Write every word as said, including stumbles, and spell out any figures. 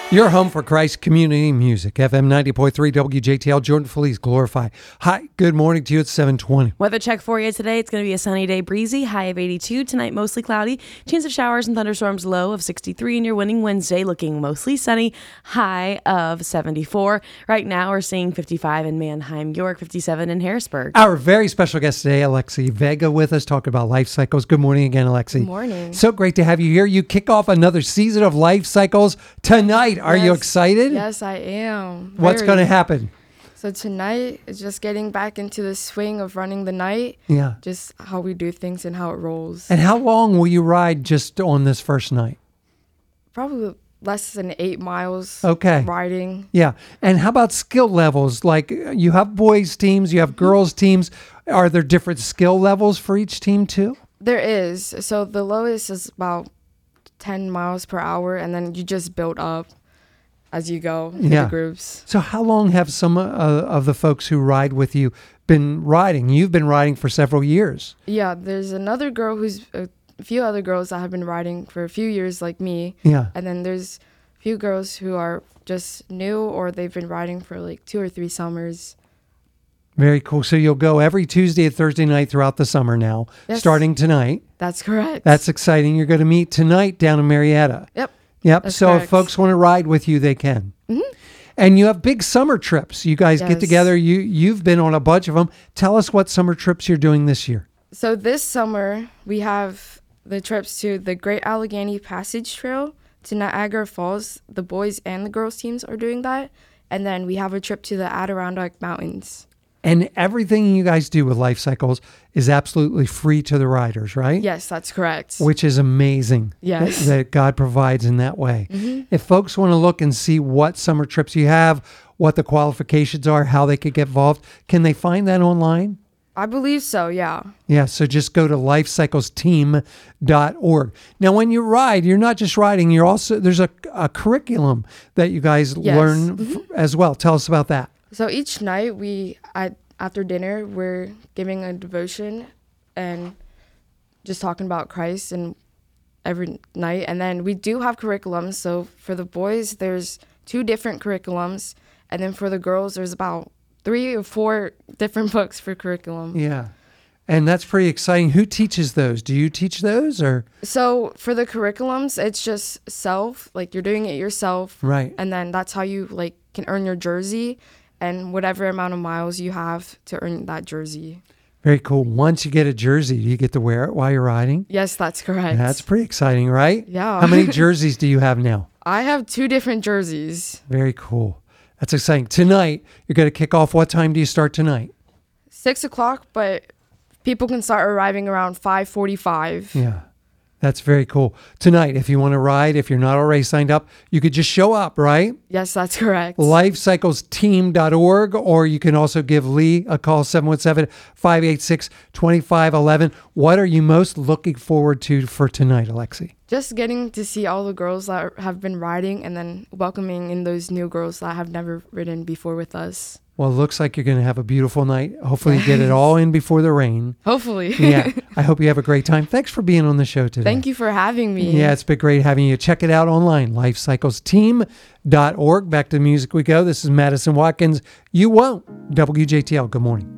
Your home for Christ Community Music, F M ninety point three W J T L, Jordan Felice, Glorify. Hi, good morning to you. It's seven twenty. Weather check for you today. It's going to be a sunny day, breezy, high of eighty-two. Tonight, mostly cloudy. Chance of showers and thunderstorms, low of sixty-three. And your winning Wednesday, looking mostly sunny, high of seventy-four. Right now, we're seeing fifty-five in Mannheim, York, fifty-seven in Harrisburg. Our very special guest today, Alexi Vega, with us, talking about Life Cycles. Good morning again, Alexi. Good morning. So great to have you here. You kick off another season of Life Cycles tonight. Are Yes. you excited? Yes, I am. What's Very. going to happen? So tonight is just getting back into the swing of running the night. Yeah. Just how we do things and how it rolls. And how long will you ride just on this first night? Probably less than eight miles. Okay. Riding. Yeah. And how about skill levels? Like you have boys teams, you have girls teams. Are there different skill levels for each team too? There is. So the lowest is about ten miles per hour, and then you just build up as you go in Yeah. the groups. So how long have some uh, of the folks who ride with you been riding? You've been riding for several years. Yeah, there's another girl who's a few other girls that have been riding for a few years like me. Yeah. And then there's a few girls who are just new or they've been riding for like two or three summers. Very cool. So you'll go every Tuesday and Thursday night throughout the summer now, Yes. starting tonight. That's correct. That's exciting. You're going to meet tonight down in Marietta. Yep. Yep. That's so if correct. folks want to ride with you, they can. Mhm. And you have big summer trips. You guys get Yes. together. You, you've been on a bunch of them. Tell us what summer trips you're doing this year. So this summer we have the trips to the Great Allegheny Passage Trail to Niagara Falls. The boys and the girls teams are doing that. And then we have a trip to the Adirondack Mountains. And everything you guys do with Life Cycles is absolutely free to the riders, right? Yes, that's correct. Which is amazing. Yes. That, that God provides in that way. If folks want to look and see what summer trips you have, what the qualifications are, how they could get involved, can they find that online? I believe so, yeah. Yeah, so just go to life cycles team dot org. Now, when you ride, you're not just riding, you're also, there's a, a curriculum that you guys Yes. learn f- as well. Tell us about that. So each night we at after dinner we're giving a devotion and just talking about Christ and every night. And then we do have curriculums. So for the boys there's two different curriculums, and then for the girls there's about three or four different books for curriculum. Yeah. And that's pretty exciting. Who teaches those? Do you teach those or? So for the curriculums it's just self, like you're doing it yourself. Right. And then that's how you like can earn your jersey and whatever amount of miles you have to earn that jersey. Very cool. Once you get a jersey, do you get to wear it while you're riding? Yes, that's correct. That's pretty exciting, right? Yeah. How many jerseys do you have now? I have two different jerseys. Very cool. That's exciting. Tonight, you're going to kick off. What time do you start tonight? Six o'clock, but people can start arriving around five forty-five. Yeah. That's very cool. Tonight, if you want to ride, if you're not already signed up, you could just show up, right? Yes, that's correct. life cycles team dot org, or you can also give Lee a call, seven one seven, five eight six, two five one one. What are you most looking forward to for tonight, Alexi? Just getting to see all the girls that have been riding and then welcoming in those new girls that have never ridden before with us. Well, it looks like you're going to have a beautiful night. Hopefully you get it all in before the rain. Hopefully. Yeah. I hope you have a great time. Thanks for being on the show today. Thank you for having me. Yeah, it's been great having you. Check it out online, life cycles team dot org. Back to the music we go. This is Madison Watkins. You won't. W J T L. Good morning.